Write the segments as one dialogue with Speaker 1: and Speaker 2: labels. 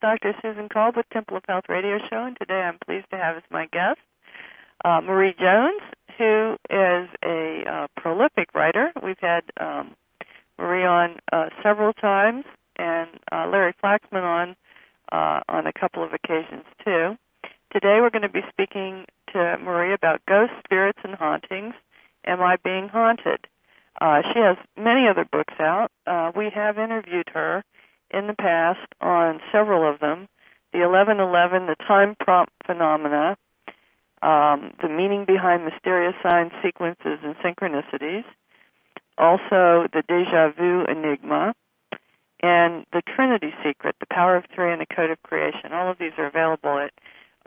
Speaker 1: Dr. Susan Kolb with Temple of Health Radio Show, and today I'm pleased to have as my guest Marie Jones, who is a prolific writer. We've had Marie on several times, and Larry Flaxman on a couple of occasions too. Today we're going to be speaking to Marie about ghosts, spirits, and hauntings. Am I being haunted? She has many other books out. We have interviewed her in the past on several of them. The 1111, the time prompt phenomena, the meaning behind mysterious signs, sequences, and synchronicities, also the deja vu enigma, and the Trinity Secret, the power of three and the code of creation. All of these are available at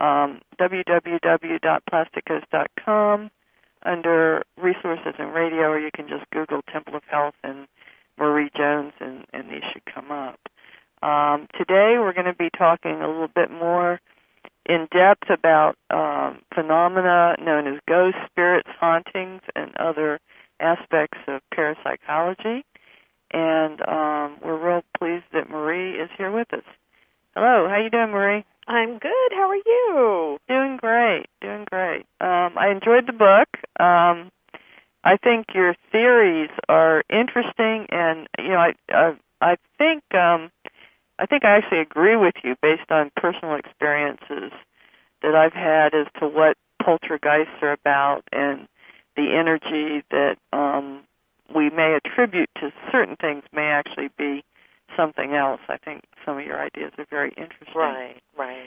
Speaker 1: www.plasticos.com under resources and radio, or you can just Google Temple of Health and Marie Jones, and these should come up. Today we're going to be talking a little bit more in depth about phenomena known as ghosts, spirits, hauntings, and other aspects of parapsychology. And we're real pleased that Marie is here with us. Hello, how you doing, Marie?
Speaker 2: I'm good. How are you?
Speaker 1: Doing great, doing great. I enjoyed the book. I think your theories are interesting, and I think I actually agree with you based on personal experiences that I've had as to what poltergeists are about and the energy that we may attribute to certain things may actually be something else. I think some of your ideas are very interesting.
Speaker 2: Right.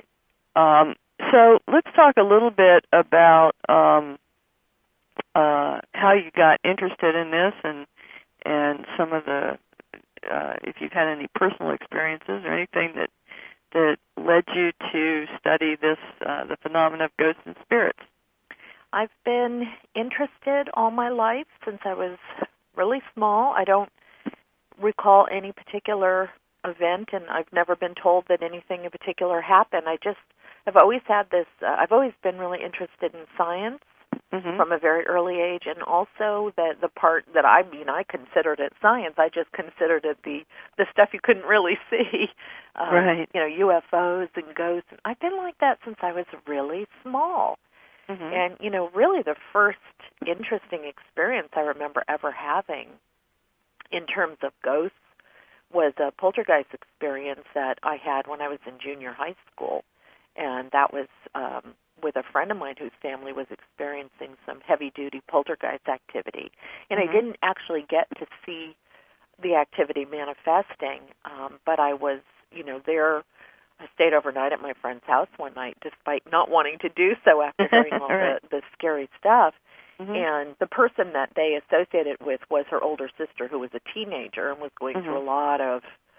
Speaker 1: So let's talk a little bit about how you got interested in this and some of the if you've had any personal experiences or anything that led you to study this the phenomena of ghosts and spirits.
Speaker 2: I've been interested all my life since I was really small. I don't recall any particular event, and I've never been told that anything in particular happened. I've always had this, I've always been really interested in science from a very early age, and also the part that I considered it science. I just considered it the stuff you couldn't really see,
Speaker 1: right?
Speaker 2: UFOs and ghosts. I've been like that since I was really small. And, really the first interesting experience I remember ever having in terms of ghosts was a poltergeist experience that I had when I was in junior high school. And that was with a friend of mine whose family was experiencing some heavy-duty poltergeist activity. And I didn't actually get to see the activity manifesting, but I was, there. I stayed overnight at my friend's house one night, despite not wanting to do so after hearing all the scary stuff. And the person that they associated with was her older sister, who was a teenager and was going through a lot of,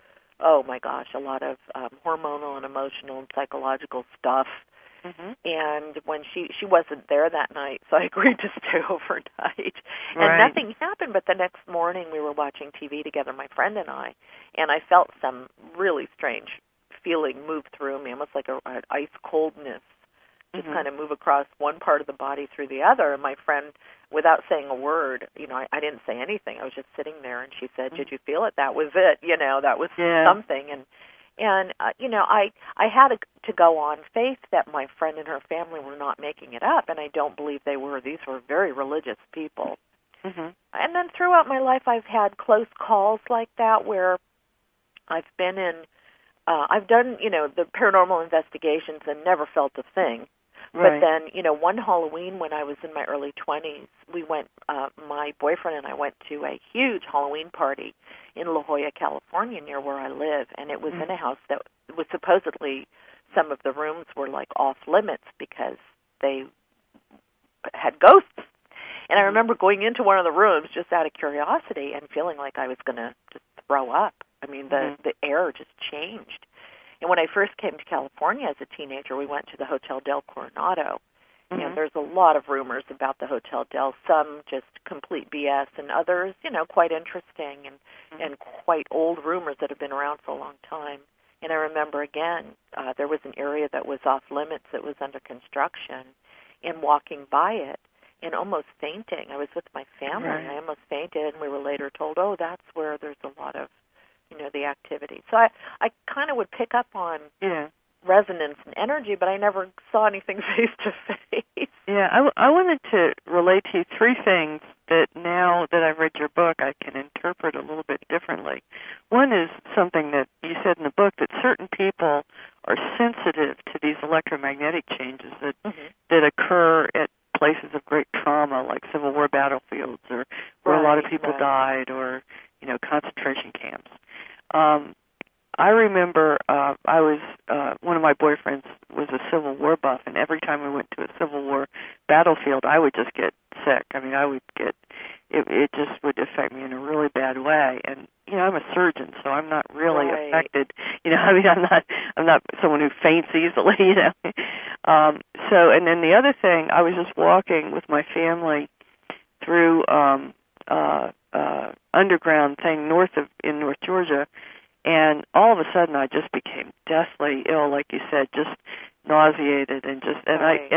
Speaker 2: hormonal and emotional and psychological stuff. And when she wasn't there that night, so I agreed to stay overnight. And nothing happened, but the next morning we were watching TV together, my friend and I felt some really strange feeling move through me, almost like an ice coldness, just kind of move across one part of the body through the other. And my friend, without saying a word, I didn't say anything. I was just sitting there, and she said, "Did you feel it? That was it. That was something." And I had to go on faith that my friend and her family were not making it up, and I don't believe they were. These were very religious people. And then throughout my life, I've had close calls like that where I've been in. I've done, the paranormal investigations and never felt a thing. But then, one Halloween when I was in my early 20s, my boyfriend and I went to a huge Halloween party in La Jolla, California, near where I live. And it was in a house that was supposedly, some of the rooms were like off limits because they had ghosts. And I remember going into one of the rooms just out of curiosity and feeling like I was going to just throw up. I mean, the air just changed. And when I first came to California as a teenager, we went to the Hotel Del Coronado. And there's a lot of rumors about the Hotel Del, some just complete BS, and others, quite interesting and quite old rumors that have been around for a long time. And I remember, again, there was an area that was off limits that was under construction, and walking by it and almost fainting. I was with my family, and I almost fainted, and we were later told, that's where there's a lot of the activity. So I kind of would pick up on resonance and energy, but I never saw anything face to face.
Speaker 1: Yeah, I wanted to relate to you three things that now that I've read your book, I can interpret a little bit differently. One is something that you said in the book, that certain people are sensitive to these electromagnetic changes that occur at places of great trauma, like Civil War battlefields, or where a lot of people died, or concentration camps. I remember I was one of my boyfriends was a Civil War buff, and every time we went to a Civil War battlefield, I would just get sick. I mean, I would get it just would affect me in a really bad way. And I'm a surgeon, so I'm not really affected. I mean, I'm not someone who faints easily. So, and then the other thing, I was just walking with my family through underground thing in North Georgia. And all of a sudden, I just became deathly ill, like you said, just nauseated, and this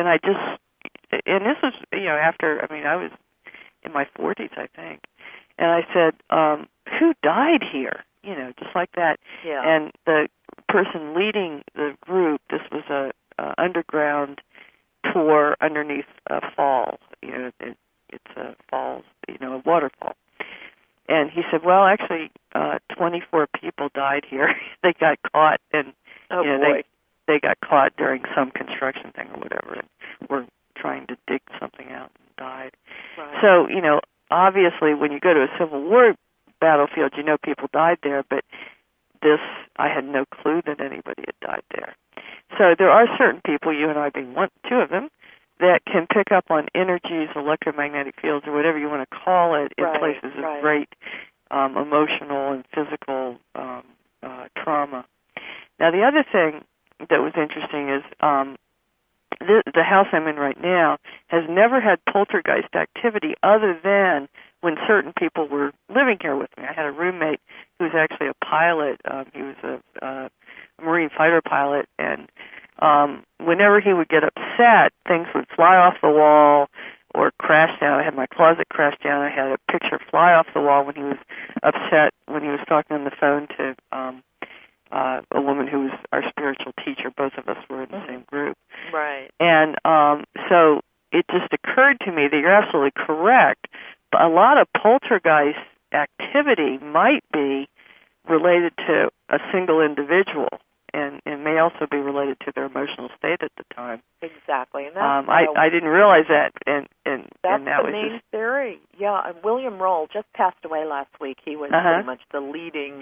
Speaker 1: was, after, I was in my 40s, I think, and I said, who died here? Just like that.
Speaker 2: Yeah.
Speaker 1: And the person leading the group, this was a underground tour underneath a fall. It's a falls, a waterfall. And he said, well, actually, 24 people died here. They got caught, and they got caught during some construction thing or whatever, and were trying to dig something out and died.
Speaker 2: Right.
Speaker 1: So, obviously, when you go to a Civil War battlefield, people died there, but I had no clue that anybody had died there. So there are certain people, you and I being two of them, that can pick up on energies, electromagnetic fields, or whatever you want to call it, in places of great emotional and physical trauma. Now, the other thing that was interesting is the house I'm in right now has never had poltergeist activity other than when certain people were living here with me. I had a roommate who was actually a pilot. He was a Marine fighter pilot, and whenever he would get upset, things would fly off the wall or crash down. I had my closet crash down. I had a picture fly off the wall when he was upset, when he was talking on the phone to a woman who was our spiritual teacher. Both of us were in the same group.
Speaker 2: Right.
Speaker 1: And so it just occurred to me that you're absolutely correct. But a lot of poltergeist activity might be related to a single individual, and may also be related to their emotional state at the time.
Speaker 2: Exactly. And
Speaker 1: I didn't realize that, and
Speaker 2: that's
Speaker 1: that
Speaker 2: the
Speaker 1: was
Speaker 2: main theory. Yeah, and William Roll just passed away last week. He was pretty much the leading,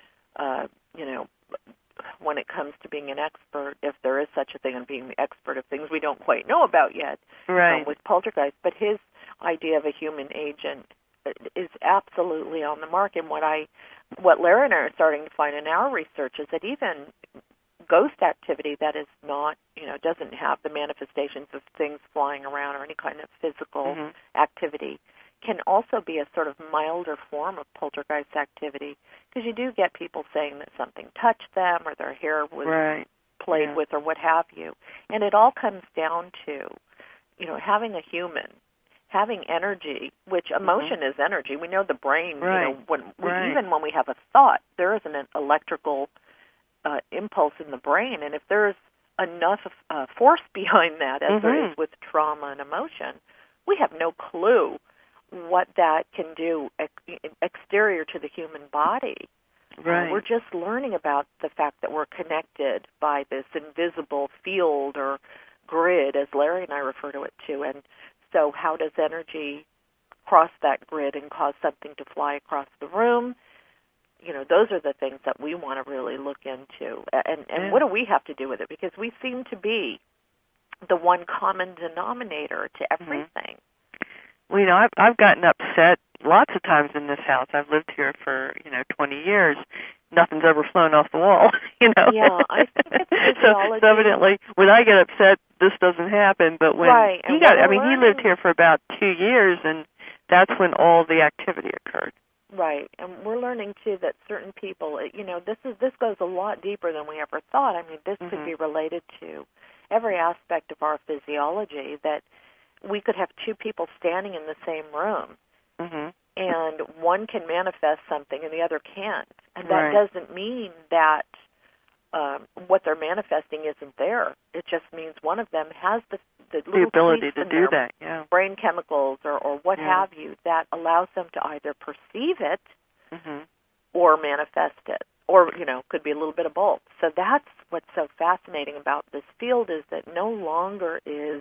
Speaker 2: when it comes to being an expert, if there is such a thing, and being the expert of things we don't quite know about yet, with poltergeist. But his idea of a human agent is absolutely on the mark. And what Larry and I are starting to find in our research is that even ghost activity that is not, doesn't have the manifestations of things flying around or any kind of physical activity, can also be a sort of milder form of poltergeist activity, because you do get people saying that something touched them or their hair was played with or what have you. And it all comes down to, having a human, having energy, which emotion is energy. We know the brain, even when we have a thought, there is an electrical impulse in the brain, and if there's enough force behind that, as there is with trauma and emotion, we have no clue what that can do exterior to the human body.
Speaker 1: Right.
Speaker 2: We're just learning about the fact that we're connected by this invisible field or grid, as Larry and I refer to it too. And so how does energy cross that grid and cause something to fly across the room? Those are the things that we want to really look into. And what do we have to do with it? Because we seem to be the one common denominator to everything.
Speaker 1: Well, I've gotten upset lots of times in this house. I've lived here for 20 years. Nothing's ever flown off the wall.
Speaker 2: Yeah, I think it's physiology.
Speaker 1: So evidently, when I get upset, this doesn't happen. But when he lived here for about 2 years, and that's when all the activity occurred.
Speaker 2: Right, and we're learning too that certain people, this goes a lot deeper than we ever thought. I mean, this could be related to every aspect of our physiology, that we could have two people standing in the same room, and one can manifest something and the other can't. And that doesn't mean that what they're manifesting isn't there. It just means one of them has the little
Speaker 1: ability to do
Speaker 2: their
Speaker 1: that,
Speaker 2: brain chemicals or what have you, that allows them to either perceive it or manifest it, or, could be a little bit of both. So that's what's so fascinating about this field, is that no longer is,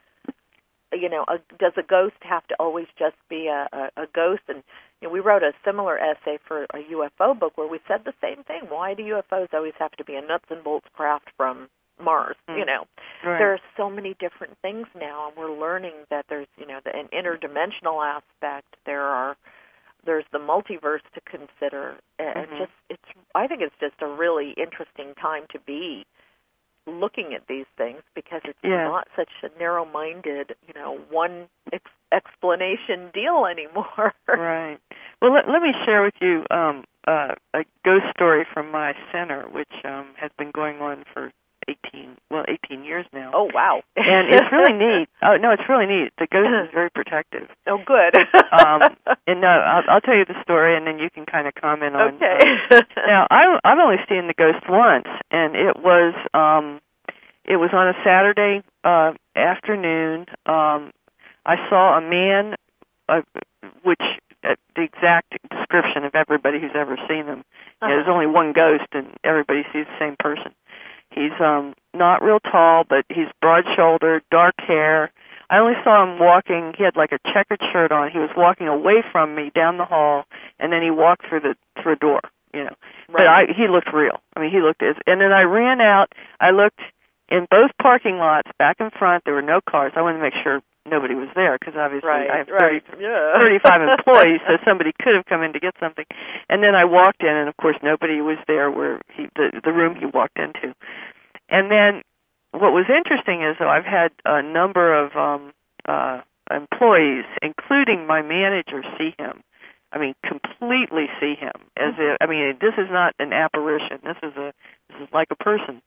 Speaker 2: does a ghost have to always just be a ghost? And we wrote a similar essay for a UFO book where we said the same thing. Why do UFOs always have to be a nuts and bolts craft from Mars? There are so many different things now, and we're learning that there's an interdimensional aspect. There's the multiverse to consider, and I think it's just a really interesting time to be looking at these things, because it's not such a narrow-minded, one explanation deal ananymore.
Speaker 1: Right. Well, let me share with you a ghost story from my center, which has been going on for 18 years now.
Speaker 2: Oh, wow.
Speaker 1: And it's really neat. Oh, no, it's really neat. The ghost is very protective.
Speaker 2: Oh, good.
Speaker 1: And I'll tell you the story, and then you can kind of comment on.
Speaker 2: Okay.
Speaker 1: Now, I've only seen the ghost once, and it was on a Saturday afternoon. I saw a man, which the exact description of everybody who's ever seen them. There's only one ghost, and everybody sees the same person. He's not real tall, but he's broad-shouldered, dark hair. I only saw him walking. He had like a checkered shirt on. He was walking away from me down the hall, and then he walked through a door. Right. But he looked real. I mean, he looked and then I ran out. I looked in both parking lots, back and front. There were no cars. I wanted to make sure nobody was there, because obviously I have 35 employees, so somebody could have come in to get something. And then I walked in, and of course nobody was there where the room he walked into. And then what was interesting is, though, I've had a number of employees, including my manager, see him. I mean, completely see him. This is not an apparition. This is like a person.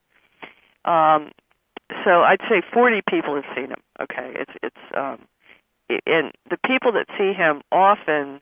Speaker 1: So I'd say 40 people have seen him. Okay, and the people that see him often,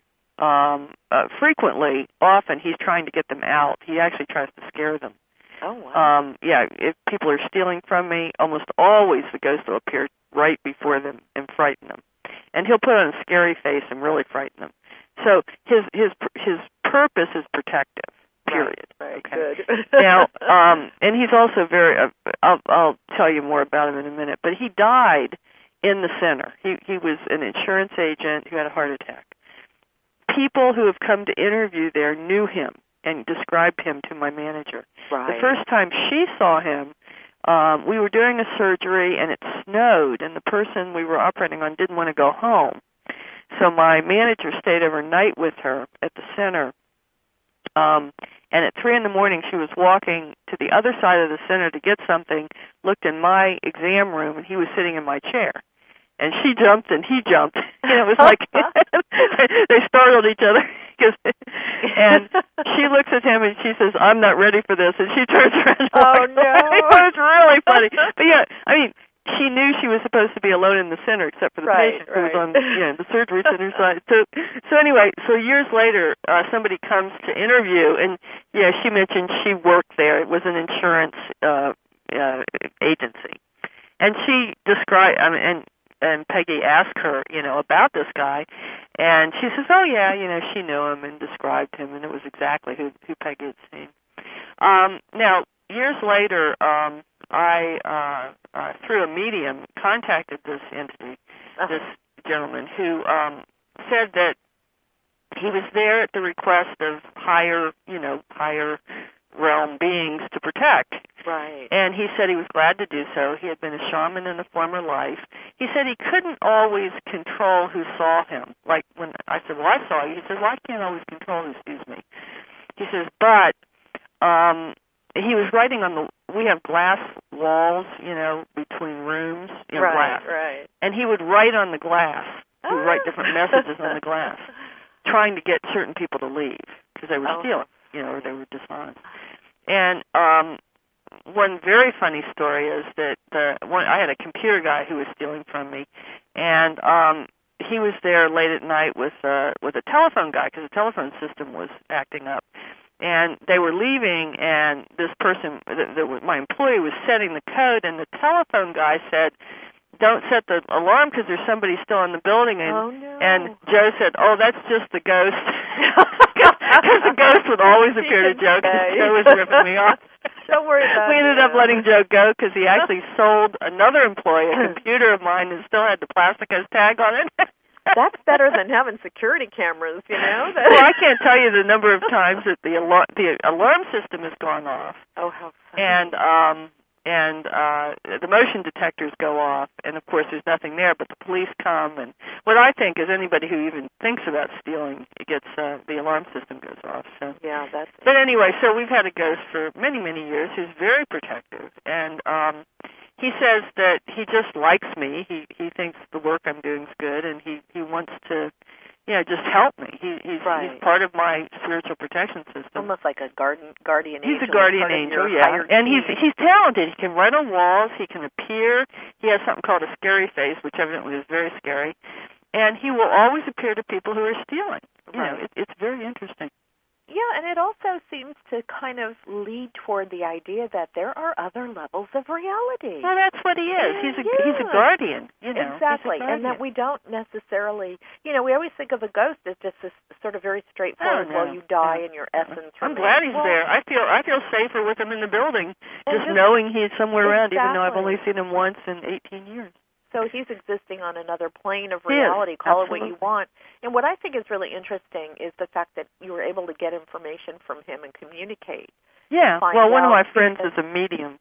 Speaker 1: often he's trying to get them out. He actually tries to scare them.
Speaker 2: Oh, wow.
Speaker 1: If people are stealing from me, almost always the ghost will appear right before them and frighten them. And he'll put on a scary face and really frighten them. So his purpose is protective. Period.
Speaker 2: Right.
Speaker 1: Okay.
Speaker 2: Good.
Speaker 1: Now, and he's also very. I'll tell you more about him in a minute. But he died in the center. He was an insurance agent who had a heart attack. People who have come to interview there knew him and described him to my manager.
Speaker 2: Right.
Speaker 1: The first time she saw him, we were doing a surgery and it snowed, and the person we were operating on didn't want to go home. So my manager stayed overnight with her at the center. And at 3 a.m, she was walking to the other side of the center to get something, looked in my exam room, and he was sitting in my chair. And she jumped and he jumped. And it was like they startled each other. And she looks at him and she says, "I'm not ready for this." And she turns around and
Speaker 2: walks away.
Speaker 1: It was really funny. But yeah, I mean, she knew she was supposed to be alone in the center, except for the patient who was on the surgery center side. So anyway, years later, somebody comes to interview, and she mentioned she worked there. It was an insurance agency, and she described. And Peggy asked her, about this guy, and she says, "Oh yeah, she knew him and described him, and it was exactly who Peggy had seen." Now, years later, I through a medium contacted this entity, this gentleman who said that he was there at the request of higher realm beings to protect.
Speaker 2: Right.
Speaker 1: And he said he was glad to do so. He had been a shaman in a former life. He said he couldn't always control who saw him. Like when I said, "Well, I saw you," he said, "Well, I can't always control who sees me." He says, but he was writing on we have glass walls, between rooms, glass.
Speaker 2: Right.
Speaker 1: And he would write on the glass. He would write different messages on the glass, trying to get certain people to leave because they were stealing, or they were dishonest. And one very funny story is that I had a computer guy who was stealing from me, and he was there late at night with a telephone guy because the telephone system was acting up. and they were leaving, and this person, my employee, was setting the code, and the telephone guy said, "Don't set the alarm because there's somebody still in the building." And,
Speaker 2: oh, no.
Speaker 1: and Joe said, "Oh, that's just the ghost." Because the ghost would always appear to Joe because Joe was ripping me off.
Speaker 2: Don't worry about it.
Speaker 1: We ended up letting Joe go because he actually sold another employee a computer of mine and still had the Plasticos tag on it.
Speaker 2: That's better than having security cameras, you know?
Speaker 1: Well, I can't tell you the number of times that the alarm system has gone off.
Speaker 2: Oh, how funny.
Speaker 1: And the motion detectors go off, and of course there's nothing there, but the police come, and what I think is anybody who even thinks about stealing, it gets the alarm system goes off. So
Speaker 2: yeah, that's.
Speaker 1: But anyway, so we've had a ghost for many, many years who's very protective, and he says that he just likes me. He thinks the work I'm doing is good, and he wants to, just help me. He's part of my spiritual protection system.
Speaker 2: Almost like a guardian angel.
Speaker 1: He's a guardian angel, yeah. And he's talented. He can write on walls. He can appear. He has something called a scary face, which evidently is very scary. And he will always appear to people who are stealing. It's very interesting.
Speaker 2: Yeah, and it also seems to kind of lead toward the idea that there are other levels of reality.
Speaker 1: Well, that's what he is. He's a guardian,
Speaker 2: Exactly, and that we don't necessarily, we always think of a ghost as just this sort of very straightforward, well, you die and your essence remains.
Speaker 1: I'm glad he's there. I feel safer with him in the building, just knowing he's somewhere around, even though I've only seen him once in 18 years.
Speaker 2: So he's existing on another plane of reality, call it what you want. And what I think is really interesting is the fact that you were able to get information from him and communicate.
Speaker 1: Yeah, well, one of my friends is a medium,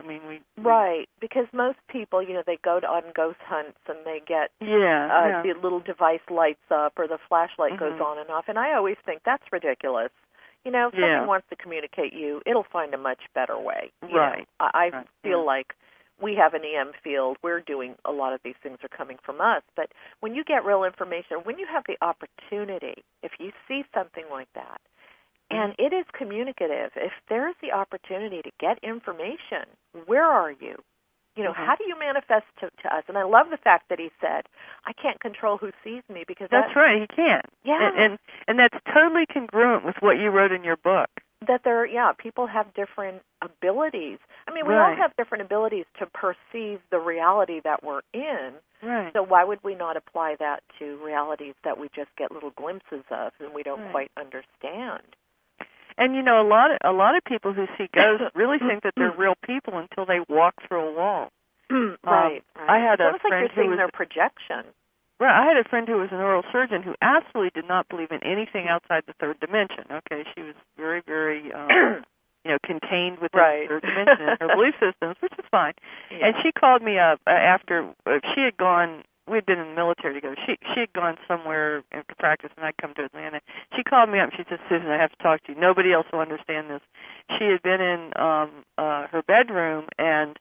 Speaker 2: Right, because most people, they go on ghost hunts and they get the little device lights up or the flashlight goes on and off, and I always think that's ridiculous. If someone wants to communicate you, it'll find a much better way.
Speaker 1: Right.
Speaker 2: I feel like we have an EM field. We're doing a lot of these things are coming from us. But when you get real information, when you have the opportunity, if you see something like that, and it is communicative, if there's the opportunity to get information, where are you? How do you manifest to us? And I love the fact that he said, I can't control who sees me because
Speaker 1: that's right, he can't.
Speaker 2: Yeah.
Speaker 1: And that's totally congruent with what you wrote in your book.
Speaker 2: That people have different abilities. I mean, we all have different abilities to perceive the reality that we're in.
Speaker 1: Right.
Speaker 2: So why would we not apply that to realities that we just get little glimpses of and we don't quite understand?
Speaker 1: And a lot of people who see ghosts really think that they're real people until they walk through a wall.
Speaker 2: Right.
Speaker 1: I had a
Speaker 2: friend like you're seeing their projection.
Speaker 1: Right. I had a friend who was an oral surgeon who absolutely did not believe in anything outside the third dimension. Okay, she was very, very, contained within the third dimension in her belief systems, which is fine. Yeah. And she called me up after she had gone. We'd been in the military together. She had gone somewhere to practice, and I'd come to Atlanta. She called me up, and she said, Susan, I have to talk to you. Nobody else will understand this. She had been in her bedroom, and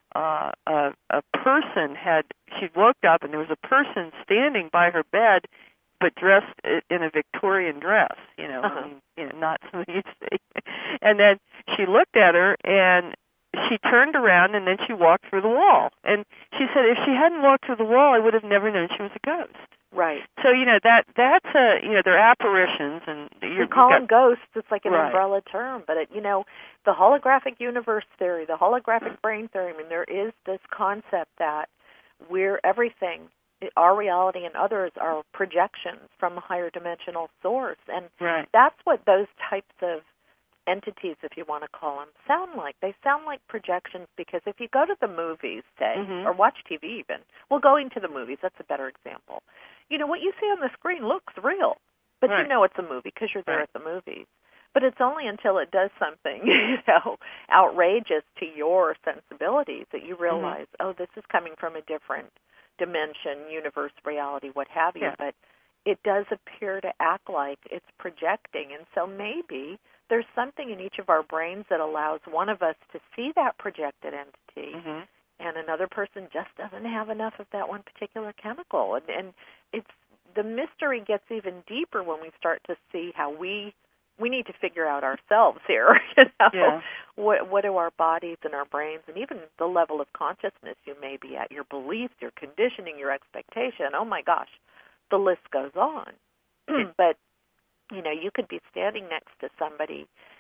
Speaker 1: a person she'd woke up, and there was a person standing by her bed, but dressed in a Victorian dress, not something you'd see. And then she looked at her, and she turned around, and then she walked through the wall. And she said, if she hadn't walked through the wall, I would have never known she was a ghost.
Speaker 2: Right.
Speaker 1: So, that's they're apparitions. And
Speaker 2: you call them ghosts. It's like an umbrella term. But, the holographic universe theory, the holographic brain theory, there is this concept that we're everything, our reality and others are projections from a higher dimensional source. And that's what those types of entities, if you want to call them, sound like. They sound like projections because if you go to the movies, say, or watch TV even, going to the movies, that's a better example. What you see on the screen looks real, but you know it's a movie because you're there at the movies. But it's only until it does something, outrageous to your sensibilities that you realize, this is coming from a different dimension, universe, reality, what have you. Yeah. But it does appear to act like it's projecting. And so maybe there's something in each of our brains that allows one of us to see that projected entity, and another person just doesn't have enough of that one particular chemical. And it's the mystery gets even deeper when we start to see how we need to figure out ourselves here. What do our bodies and our brains and even the level of consciousness you may be at, your beliefs, your conditioning, your expectation. Oh my gosh, the list goes on. But you could be standing next to somebody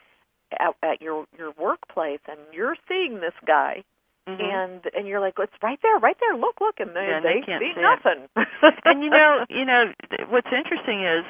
Speaker 2: at your workplace, and you're seeing this guy, and you're like, it's right there, look, and they see nothing.
Speaker 1: And what's interesting is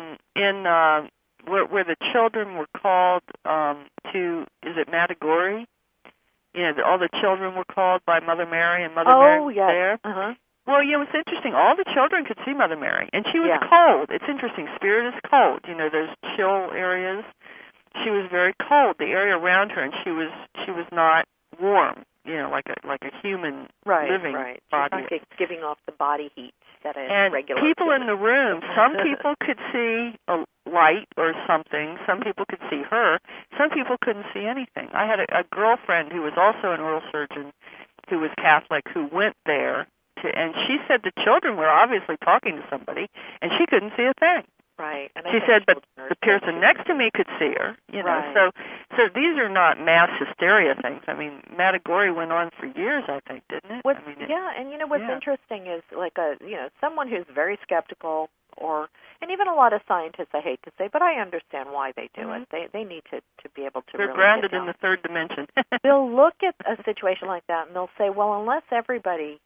Speaker 1: where the children were called to, is it Matagorri? All the children were called by Mother Mary, and Mother Mary was there.
Speaker 2: Uh-huh.
Speaker 1: Well, it's interesting. All the children could see Mother Mary, and she was cold. It's interesting. Spirit is cold. Those chill areas. She was very cold. The area around her, and she was not warm. Like a human living
Speaker 2: body.
Speaker 1: She's
Speaker 2: not giving off the body heat that a
Speaker 1: and
Speaker 2: regular.
Speaker 1: People in the room. Some people could see a light or something. Some people could see her. Some people couldn't see anything. I had a girlfriend who was also an oral surgeon, who was Catholic, who went there. And she said the children were obviously talking to somebody, and she couldn't see a thing.
Speaker 2: Right. And
Speaker 1: she said, but the person next to me could see her.
Speaker 2: Right.
Speaker 1: So these are not mass hysteria things. I mean, Matagorri went on for years, I think, didn't it?
Speaker 2: And what's interesting is someone who's very skeptical, and even a lot of scientists, I hate to say, but I understand why they do it. They need to be able to.
Speaker 1: They're
Speaker 2: really
Speaker 1: grounded in the third dimension.
Speaker 2: They'll look at a situation like that and they'll say, well, unless everybody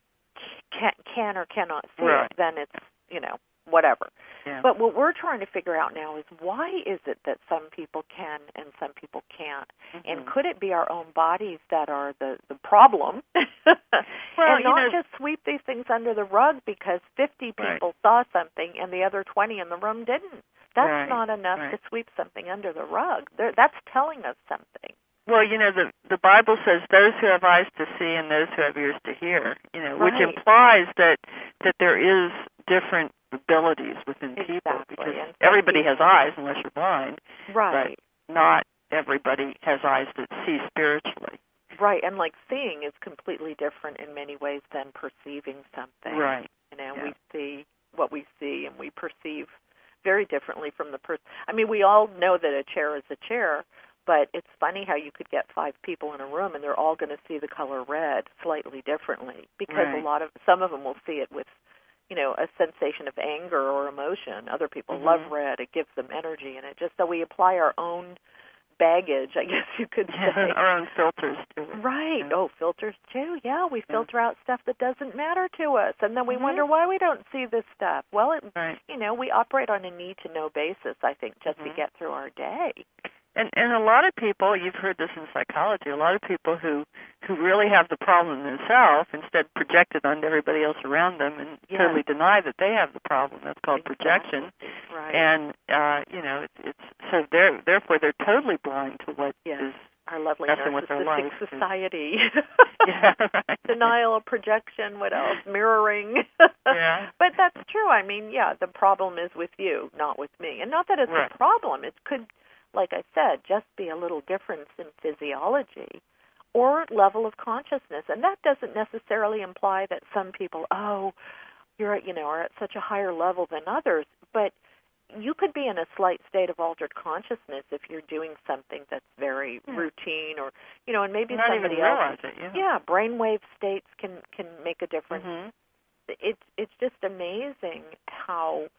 Speaker 2: can or cannot see it, then it's whatever.
Speaker 1: Yeah.
Speaker 2: But what we're trying to figure out now is, why is it that some people can and some people can't? And could it be our own bodies that are the problem? And not just sweep these things under the rug because 50 people saw something and the other 20 in the room didn't. That's not enough to sweep something under the rug. That's telling us something.
Speaker 1: Well, the Bible says those who have eyes to see and those who have ears to hear, which implies that there is different abilities within people, because everybody has eyes unless you're blind.
Speaker 2: Right.
Speaker 1: But not everybody has eyes that see spiritually.
Speaker 2: Right, and seeing is completely different in many ways than perceiving something.
Speaker 1: Right.
Speaker 2: We see what we see, and we perceive very differently from the person. I mean, we all know that a chair is a chair, but it's funny how you could get 5 people in a room and they're all going to see the color red slightly differently, because some of them will see it with, a sensation of anger or emotion. Other people love red; it gives them energy, and it just so we apply our own baggage, I guess you could say.
Speaker 1: Our own filters too.
Speaker 2: Right. Yeah. Oh, filters too. Yeah, we filter out stuff that doesn't matter to us, and then we wonder why we don't see this stuff. Well, we operate on a need-to-know basis, I think, just to get through our day.
Speaker 1: And a lot of people, you've heard this in psychology, a lot of people who really have the problem themselves instead project it onto everybody else around them and totally deny that they have the problem. That's called projection.
Speaker 2: Right.
Speaker 1: And it's so therefore they're totally blind to what is
Speaker 2: our lovely
Speaker 1: messing with their life.
Speaker 2: Society.
Speaker 1: Right.
Speaker 2: Denial, projection, what else? Mirroring. But that's true. I mean, the problem is with you, not with me. And not that it's a problem. It could, like I said, just be a little difference in physiology or level of consciousness. And that doesn't necessarily imply that some people, you're are at such a higher level than others. But you could be in a slight state of altered consciousness if you're doing something that's very routine, or and maybe
Speaker 1: not
Speaker 2: somebody
Speaker 1: even realize
Speaker 2: else.
Speaker 1: it.
Speaker 2: Brainwave states can make a difference. It's just amazing how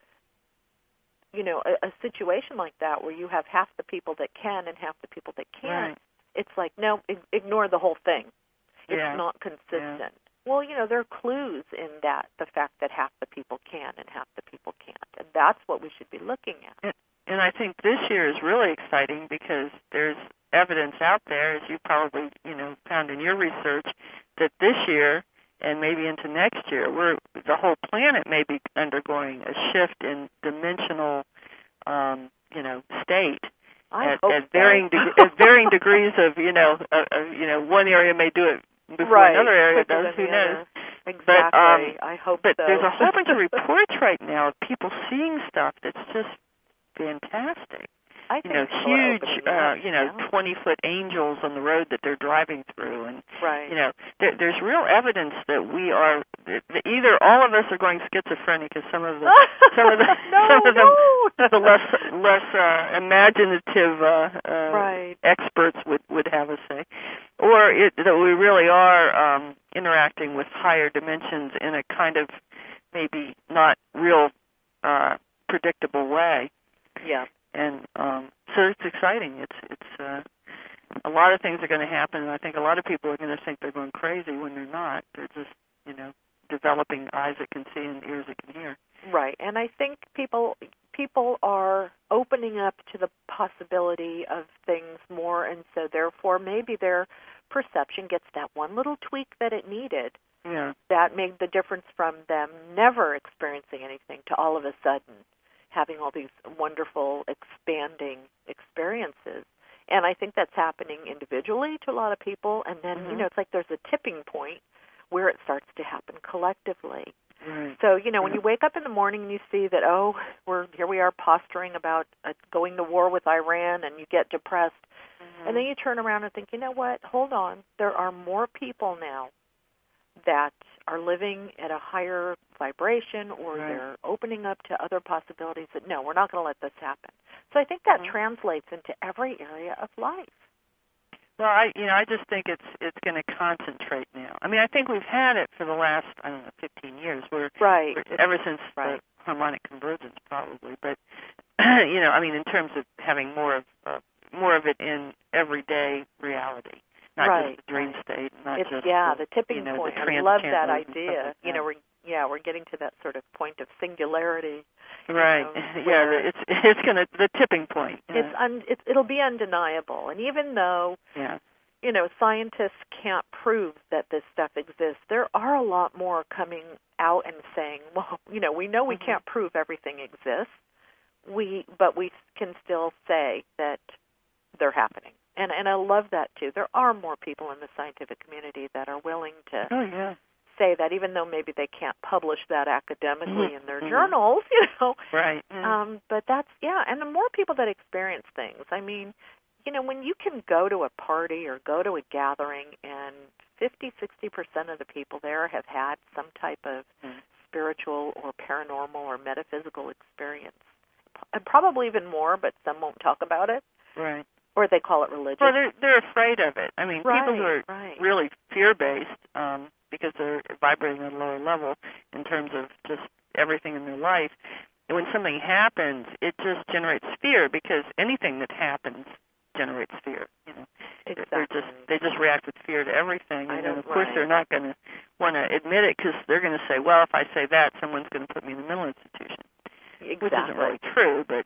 Speaker 2: a situation like that, where you have half the people that can and half the people that can't. It's like, no, ignore the whole thing. It's not consistent. Well, there are clues in that, the fact that half the people can and half the people can't. And that's what we should be looking at.
Speaker 1: And I think this year is really exciting because there's evidence out there, as you probably, found in your research, that this year and maybe into next year, the whole planet may be undergoing a shift in dimensional, state. At varying degrees of, one area may do it before another area does. Who knows?
Speaker 2: Exactly.
Speaker 1: But,
Speaker 2: I hope
Speaker 1: but
Speaker 2: so.
Speaker 1: there's a whole bunch of reports right now of people seeing stuff that's just fantastic.
Speaker 2: I think
Speaker 1: huge, 20-foot angels on the road that they're driving through, and there's real evidence that we are either all of us are going schizophrenic, as some of the less imaginative experts would have us say, or that we really are interacting with higher dimensions in a kind of maybe not real predictable way.
Speaker 2: Yeah.
Speaker 1: And so it's exciting. It's a lot of things are going to happen, and I think a lot of people are going to think they're going crazy when they're not. They're just, developing eyes that can see and ears that can hear.
Speaker 2: Right, and I think people are opening up to the possibility of things more, and so therefore maybe their perception gets that one little tweak that it needed.
Speaker 1: Yeah.
Speaker 2: That made the difference from them never experiencing anything to all of a sudden having all these wonderful expanding experiences. And I think that's happening individually to a lot of people, and then, it's like there's a tipping point where it starts to happen collectively.
Speaker 1: Right.
Speaker 2: So, when you wake up in the morning and you see that, here we are posturing about going to war with Iran, and you get depressed, and then you turn around and think, you know what, hold on, there are more people now that are living at a higher vibration, or they're opening up to other possibilities that, no, we're not going to let this happen. So I think that translates into every area of life.
Speaker 1: Well, I just think it's going to concentrate now. I mean, I think we've had it for the last, 15 years. Ever since the harmonic convergence, probably. But in terms of having more of it in everyday reality, not just the dream state, not just
Speaker 2: the tipping point. I love that idea.
Speaker 1: Like
Speaker 2: we're getting to that sort of point of singularity.
Speaker 1: Right. It's going to the tipping point.
Speaker 2: It'll be undeniable. And even though scientists can't prove that this stuff exists, there are a lot more coming out and saying, well, we know we can't prove everything exists. But we can still say that they're happening. And I love that too. There are more people in the scientific community that are willing to say that, even though maybe they can't publish that academically in their journals,
Speaker 1: Right.
Speaker 2: But that's, and the more people that experience things. I mean, when you can go to a party or go to a gathering and 50-60% of the people there have had some type of spiritual or paranormal or metaphysical experience, and probably even more, but some won't talk about it.
Speaker 1: Right.
Speaker 2: Or they call it religious.
Speaker 1: Well, they're afraid of it. I mean, people who are really fear-based, because they're vibrating at a lower level in terms of just everything in their life, and when something happens, it just generates fear, because anything that happens generates fear.
Speaker 2: Exactly.
Speaker 1: They just react with fear to everything, and then of course they're not going to want to admit it, because they're going to say, well, if I say that, someone's going to put me in the mental institution.
Speaker 2: Exactly.
Speaker 1: Which isn't really true, but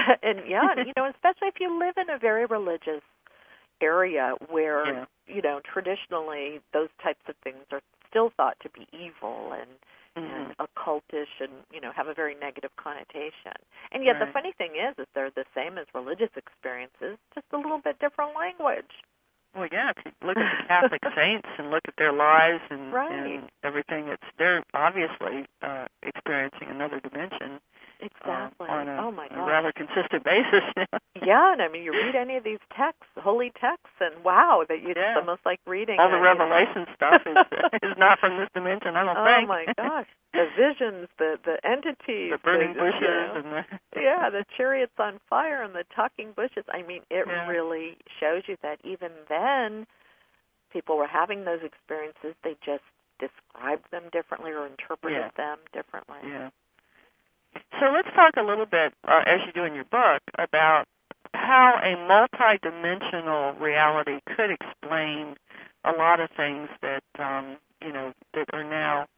Speaker 2: especially if you live in a very religious area where traditionally those types of things are still thought to be evil and occultish and have a very negative connotation. And yet the funny thing is they're the same as religious experiences, just a little bit different language.
Speaker 1: Well, yeah, if you look at the Catholic saints and look at their lives and everything, they're obviously experiencing another dimension.
Speaker 2: Exactly.
Speaker 1: On a
Speaker 2: gosh.
Speaker 1: rather consistent basis.
Speaker 2: And I mean, you read any of these texts, holy texts, and wow, it's almost like reading
Speaker 1: all the Revelation stuff is not from this dimension, I don't think.
Speaker 2: Oh my gosh, the visions, the entities,
Speaker 1: the burning bushes, and
Speaker 2: the chariots on fire and the talking bushes. I mean, it really shows you that even then, people were having those experiences. They just described them differently or interpreted them differently.
Speaker 1: Yeah. So let's talk a little bit, as you do in your book, about how a multidimensional reality could explain a lot of things that that are now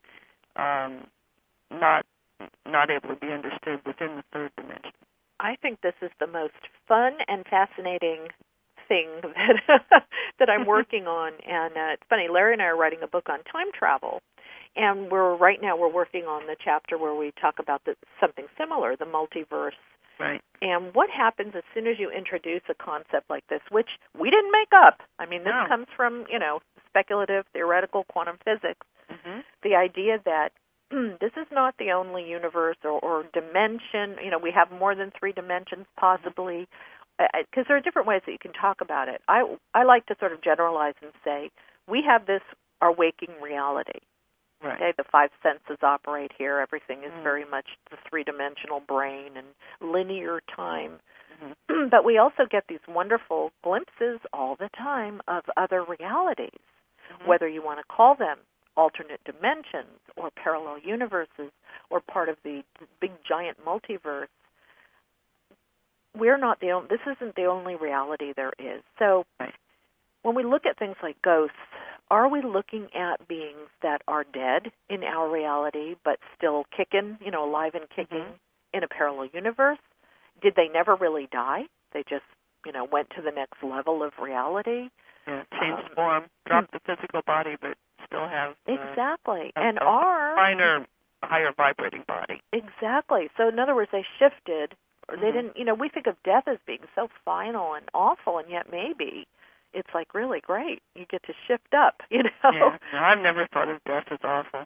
Speaker 1: not able to be understood within the third dimension.
Speaker 2: I think this is the most fun and fascinating thing that I'm working on, and it's funny. Larry and I are writing a book on time travel. And right now we're working on the chapter where we talk about something similar, the multiverse.
Speaker 1: Right.
Speaker 2: And what happens as soon as you introduce a concept like this, which we didn't make up. I mean, this comes from, speculative, theoretical quantum physics. The idea that this is not the only universe or dimension. We have more than 3 dimensions possibly, because there are different ways that you can talk about it. I like to sort of generalize and say we have our waking reality.
Speaker 1: Right.
Speaker 2: Okay, the 5 senses operate here. Everything is very much the 3-dimensional brain and linear time. But we also get these wonderful glimpses all the time of other realities, whether you want to call them alternate dimensions or parallel universes or part of the big giant multiverse. we're not the only, this isn't the only reality there is. So when we look at things like ghosts, are we looking at beings that are dead in our reality but still kicking, alive and kicking in a parallel universe? Did they never really die? They just, went to the next level of reality?
Speaker 1: Yeah, changed form, dropped the physical body, but still have
Speaker 2: exactly.
Speaker 1: And our finer, higher vibrating body.
Speaker 2: Exactly. So in other words, they shifted, or they didn't. We think of death as being so final and awful, and yet maybe it's like really great. You get to shift up.
Speaker 1: Yeah. No, I've never thought of death as awful.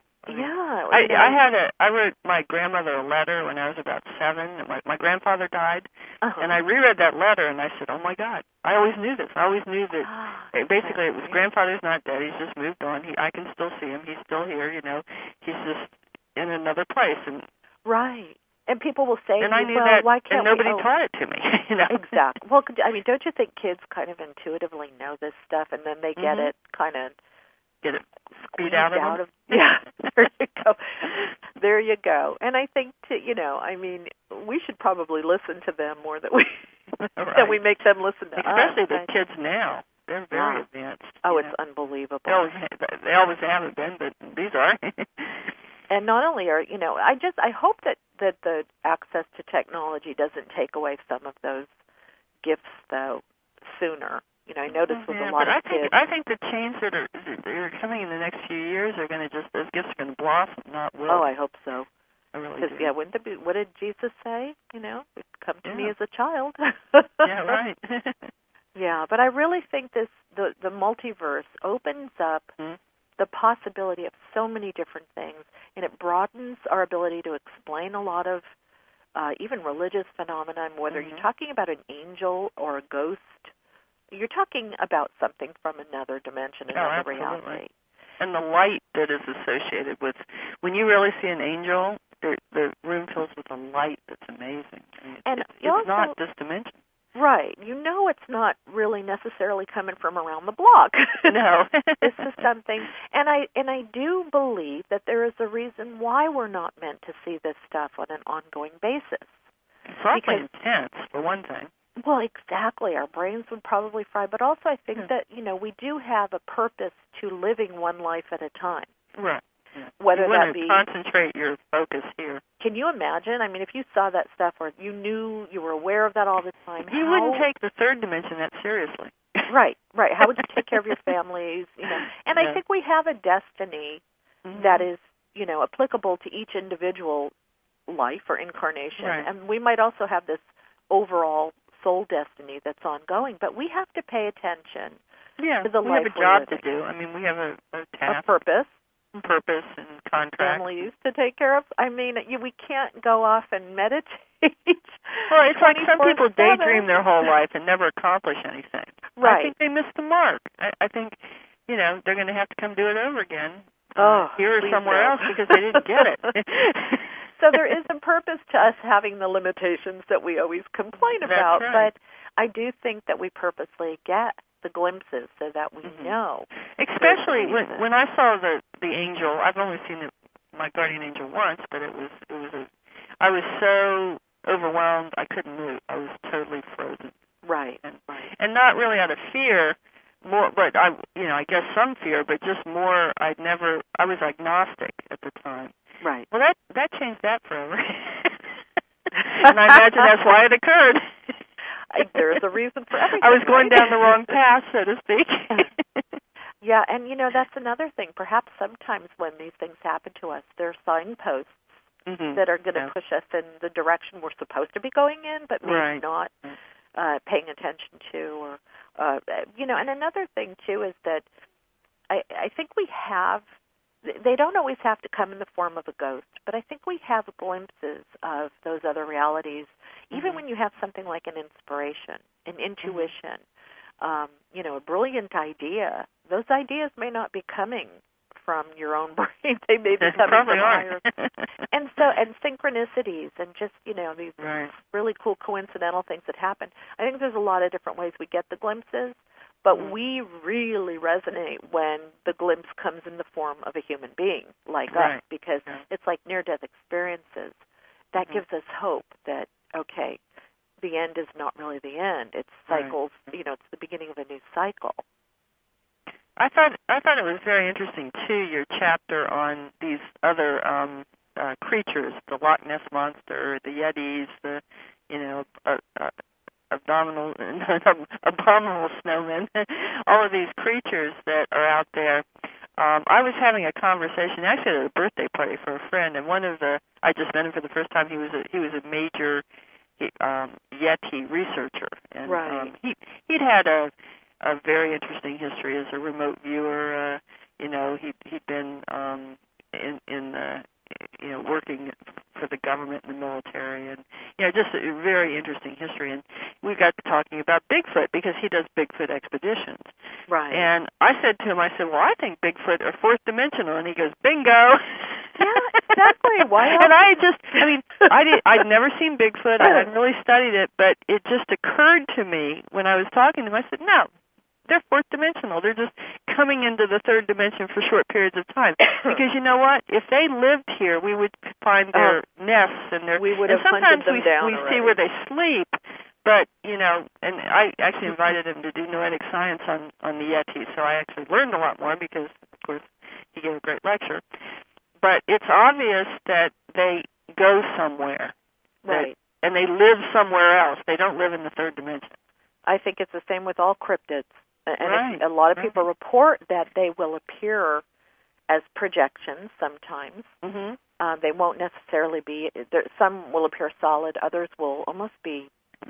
Speaker 1: I wrote my grandmother a letter when I was about 7. My grandfather died, and I reread that letter, and I said, "Oh my God, I always knew this. I always knew that." Basically, it was grandfather's not dead. He's just moved on. I can still see him. He's still here. He's just in another place. And
Speaker 2: right. And people will say,
Speaker 1: and I knew that,
Speaker 2: why can't
Speaker 1: and nobody taught it to me.
Speaker 2: Exactly. Well, don't you think kids kind of intuitively know this stuff, and then they get it kind of
Speaker 1: get it squeezed out of them?
Speaker 2: Yeah, there you go. There you go. And I think, we should probably listen to them more than we than we make them listen to us.
Speaker 1: Especially the kids now. They're very advanced.
Speaker 2: Oh, it's unbelievable.
Speaker 1: They always haven't been, but these are.
Speaker 2: And not only are, I hope that the access to technology doesn't take away some of those gifts, though, sooner. I noticed with a lot of kids.
Speaker 1: I think the change that are coming in the next few years are going to those gifts are going to blossom, not will.
Speaker 2: Oh, I hope so.
Speaker 1: I really do.
Speaker 2: Yeah, what did Jesus say? Come to me as a child.
Speaker 1: Yeah, right.
Speaker 2: Yeah, but I really think the multiverse opens up the possibility of so many different things, and it broadens our ability to explain a lot of even religious phenomena, whether you're talking about an angel or a ghost. You're talking about something from another dimension, another reality.
Speaker 1: And the light that is associated with, when you really see an angel, the room fills with a light that's amazing. It's not this dimension.
Speaker 2: Right. It's not really necessarily coming from around the block.
Speaker 1: No.
Speaker 2: This is something, and I do believe that there is a reason why we're not meant to see this stuff on an ongoing basis.
Speaker 1: It's awfully intense, for one thing.
Speaker 2: Well, exactly. Our brains would probably fry, but also I think that, we do have a purpose to living one life at a time.
Speaker 1: Right. Yeah.
Speaker 2: Whether
Speaker 1: you
Speaker 2: that be
Speaker 1: concentrate your focus here.
Speaker 2: Can you imagine? I mean, if you saw that stuff or you knew, you were aware of that all the time,
Speaker 1: you wouldn't take the third dimension that seriously.
Speaker 2: Right. How would you take care of your families? And I think we have a destiny that is, applicable to each individual life or incarnation.
Speaker 1: Right.
Speaker 2: And we might also have this overall soul destiny that's ongoing, but we have to pay attention to the life
Speaker 1: we have a job to do. I mean, we have a task.
Speaker 2: A purpose
Speaker 1: and contract.
Speaker 2: Families to take care of. I mean, we can't go off and meditate.
Speaker 1: Well, it's like some people daydream their whole life and never accomplish anything.
Speaker 2: Right.
Speaker 1: I think they missed the mark. I think, they're going to have to come do it over again. Here or somewhere else because they didn't get it.
Speaker 2: So there is a purpose to us having the limitations that we always complain about.
Speaker 1: That's right.
Speaker 2: But I do think that we purposely get the glimpses so that we know.
Speaker 1: Especially when I saw the angel, I've only seen my guardian angel once, but I was so overwhelmed I couldn't move. I was totally frozen.
Speaker 2: Right.
Speaker 1: And not really out of fear, more, but I guess some fear, but just more. I was agnostic at the time.
Speaker 2: Right.
Speaker 1: Well, that changed that forever. And I imagine that's why it occurred.
Speaker 2: There is a reason for everything.
Speaker 1: I was going down the wrong path, so to speak.
Speaker 2: Yeah, and that's another thing. Perhaps sometimes when these things happen to us, there are signposts that are going to push us in the direction we're supposed to be going in, but maybe not paying attention to. And another thing, too, is that I think we have, they don't always have to come in the form of a ghost, but I think we have glimpses of those other realities, even when you have something like an inspiration, an intuition, a brilliant idea. Those ideas may not be coming from your own brain. They may be coming from higher. And synchronicities and just, these really cool coincidental things that happen. I think there's a lot of different ways we get the glimpses, but we really resonate when the glimpse comes in the form of a human being like us, because it's like near-death experiences. That gives us hope that, okay, the end is not really the end. It's cycles, you know, it's the beginning of a new cycle.
Speaker 1: I thought it was very interesting too, your chapter on these other creatures, the Loch Ness monster, the Yetis, the abominable snowmen, all of these creatures that are out there. I was having a conversation actually at a birthday party for a friend, and I just met him for the first time. He was a major Yeti researcher, and he'd had a very interesting history as a remote viewer. He'd been working for the government and the military, and just a very interesting history. And we got to talking about Bigfoot because he does Bigfoot expeditions.
Speaker 2: Right.
Speaker 1: And I said to him, I said, well, I think Bigfoot are fourth dimensional, and he goes, bingo.
Speaker 2: Yeah, exactly. Why else?
Speaker 1: And I'd never seen Bigfoot. I hadn't really studied it, but it just occurred to me when I was talking to him. I said, no, they're fourth dimensional. They're just coming into the third dimension for short periods of time. Because you know what? If they lived here, we would find their nests and their.
Speaker 2: We would have hunted them down.
Speaker 1: We see where they sleep. But, and I actually invited him to do noetic science on the Yeti, so I actually learned a lot more because, of course, he gave a great lecture. But it's obvious that they go somewhere.
Speaker 2: Right.
Speaker 1: And they live somewhere else. They don't live in the third dimension.
Speaker 2: I think it's the same with all cryptids. And a lot of people report that they will appear as projections sometimes.
Speaker 1: Mm-hmm.
Speaker 2: They won't necessarily be. Some will appear solid. Others will almost be.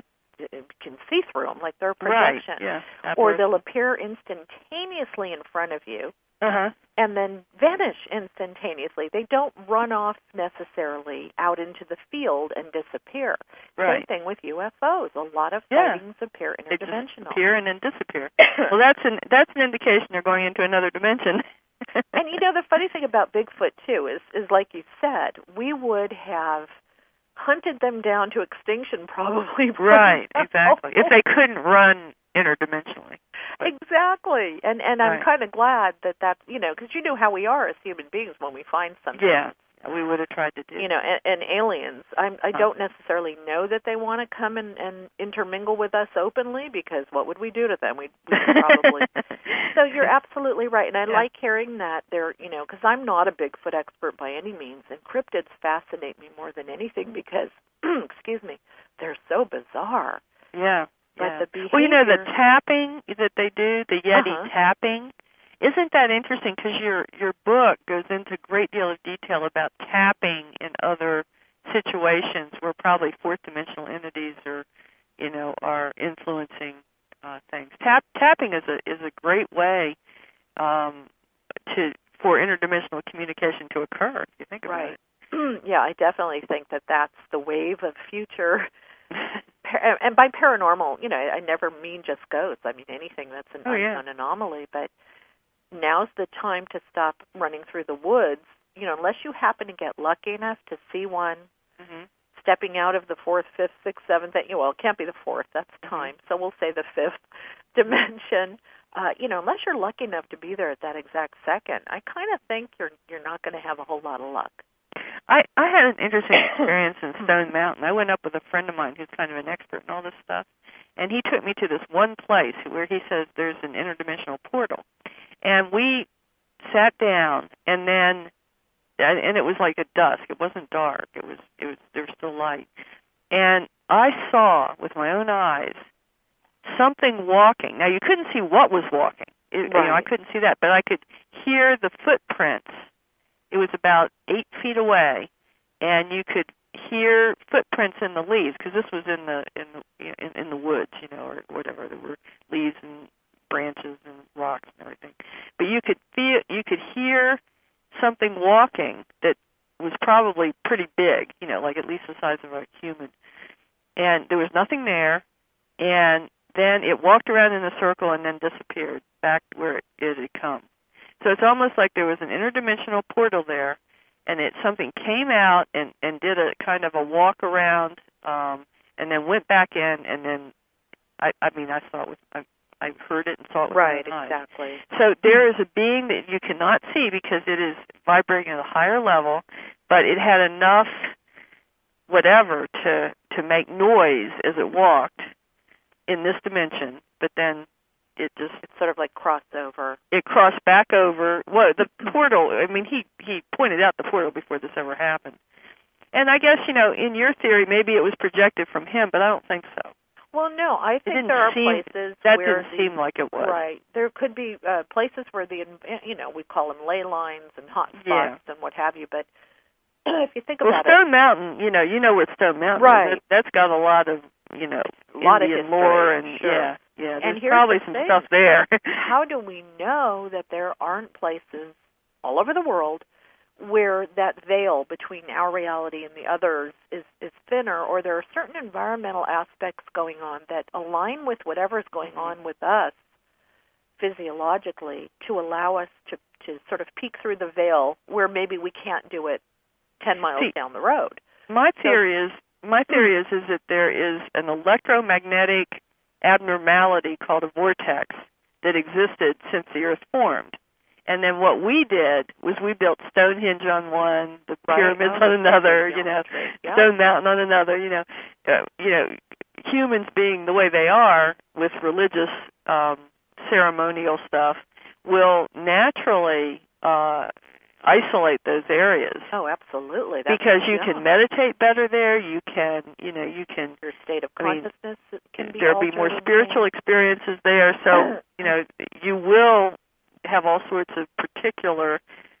Speaker 2: You can see through them like they're a projection.
Speaker 1: Right. Yeah.
Speaker 2: Or they'll appear instantaneously in front of you.
Speaker 1: Uh-huh.
Speaker 2: And then vanish instantaneously. They don't run off necessarily out into the field and disappear.
Speaker 1: Right.
Speaker 2: Same thing with UFOs. A lot of sightings appear interdimensional.
Speaker 1: They just appear and then disappear. Well, that's an indication they're going into another dimension.
Speaker 2: And the funny thing about Bigfoot too is like you said, we would have hunted them down to extinction probably.
Speaker 1: Right. Exactly. If they couldn't run interdimensionally.
Speaker 2: Exactly. And I'm kind of glad that because you know how we are as human beings when we find something.
Speaker 1: Yeah, we would have tried to do.
Speaker 2: And aliens, I don't necessarily know that they want to come and intermingle with us openly, because what would we do to them? We'd probably. So you're absolutely right. And I like hearing that they're, because I'm not a Bigfoot expert by any means, and cryptids fascinate me more than anything because, excuse me, they're so bizarre.
Speaker 1: Yeah.
Speaker 2: But the behavior...
Speaker 1: Well, the tapping that they do, the Yeti tapping, isn't that interesting? Because your book goes into a great deal of detail about tapping in other situations where probably fourth-dimensional entities are influencing things. Tapping is a great way for interdimensional communication to occur, if you think about it.
Speaker 2: Yeah, I definitely think that that's the wave of future. And by paranormal, I never mean just ghosts. I mean anything that's an anomaly. But now's the time to stop running through the woods. Unless you happen to get lucky enough to see one stepping out of the fourth, fifth, sixth, seventh. Well, it can't be the fourth. That's time. So we'll say the fifth dimension. Unless you're lucky enough to be there at that exact second, I kind of think you're not going to have a whole lot of luck.
Speaker 1: I had an interesting experience in Stone Mountain. I went up with a friend of mine who's kind of an expert in all this stuff, and he took me to this one place where he says there's an interdimensional portal. And we sat down, and it was like at dusk. It wasn't dark. It was there was still light. And I saw with my own eyes something walking. Now you couldn't see what was walking. I couldn't see that, but I could hear the footprints. It was about 8 feet away, and you could hear footprints in the leaves because this was in the woods, or whatever. There were leaves and branches and rocks and everything. But you could hear something walking that was probably pretty big, like at least the size of a human. And there was nothing there, and then it walked around in a circle and then disappeared back where it had come. So it's almost like there was an interdimensional portal there, and something came out and did a kind of a walk around, and then went back in, and then I saw it I heard it and saw it with my eyes.
Speaker 2: Right, exactly.
Speaker 1: So there is a being that you cannot see because it is vibrating at a higher level, but it had enough whatever to to make noise as it walked in this dimension, but then it's
Speaker 2: sort of like crossover.
Speaker 1: It crossed back over. Well, the portal, I mean, he pointed out the portal before this ever happened. And I guess, in your theory, maybe it was projected from him, but I don't think so.
Speaker 2: Well, no, I think there are places
Speaker 1: that
Speaker 2: where
Speaker 1: didn't seem like it was.
Speaker 2: Right. There could be places where we call them ley lines and hot spots and what have you, but if you think about
Speaker 1: Stone Mountain, you know where Stone Mountain
Speaker 2: right.
Speaker 1: is. That's got a lot of, Indian lore and
Speaker 2: sure.
Speaker 1: There's probably some stuff there.
Speaker 2: How do we know that there aren't places all over the world where that veil between our reality and the others is thinner, or there are certain environmental aspects going on that align with whatever is going on with us physiologically to allow us to sort of peek through the veil where maybe we can't do it 10 miles down the road.
Speaker 1: My theory is that there is an electromagnetic abnormality called a vortex that existed since the Earth formed. And then what we did was we built Stonehenge on one, the pyramids on another, Stone Mountain on another, humans being the way they are with religious ceremonial stuff will naturally isolate those areas.
Speaker 2: Oh, absolutely.
Speaker 1: Because you can meditate better there. You can,
Speaker 2: your state of consciousness can be
Speaker 1: there'll be more spiritual experiences there. So, you will have all sorts of particular